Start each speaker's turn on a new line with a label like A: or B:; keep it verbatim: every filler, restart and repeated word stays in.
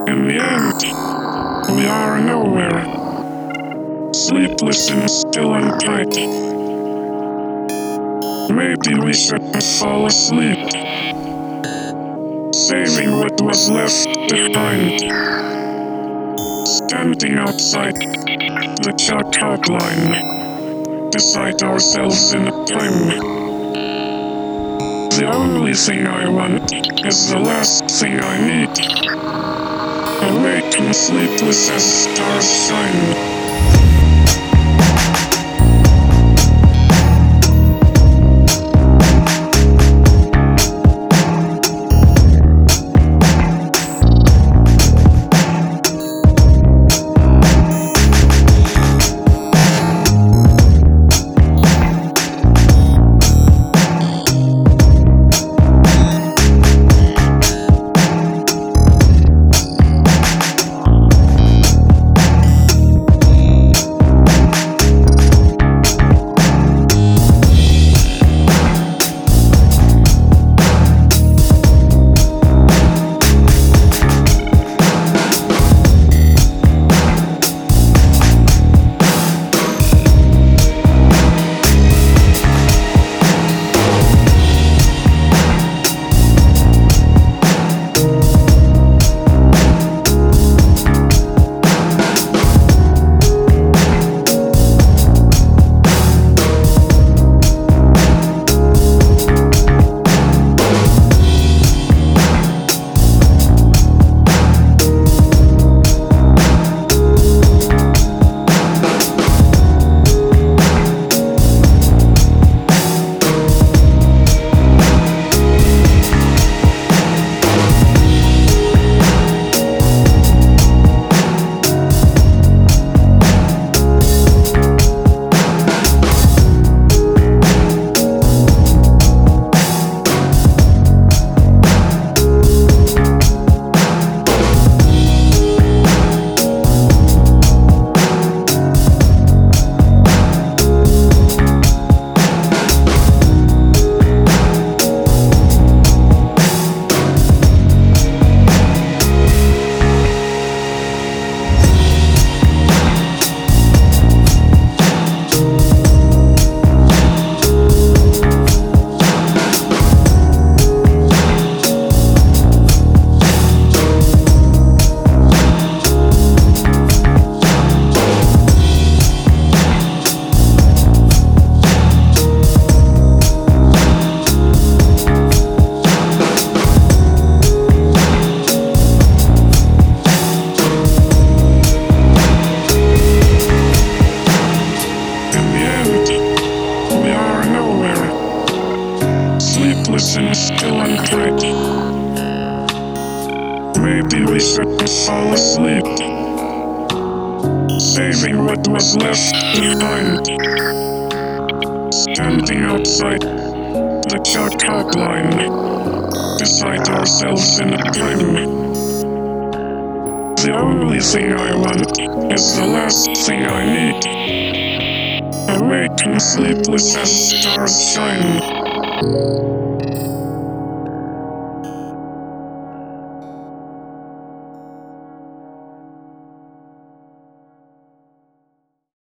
A: In the end, we are nowhere, sleepless and still untidy. Maybe we should fall asleep, saving what was left behind. Standing outside the chalk outline, beside ourselves in time. The only thing I want is the last thing I need. Awake and sleepless as stars shine. Sleepless and still untidy. Maybe we should fall asleep, saving what was left behind. Standing outside the chalk outline, beside ourselves in time. The only thing I want is the last thing I need. Awake and sleepless as stars shine.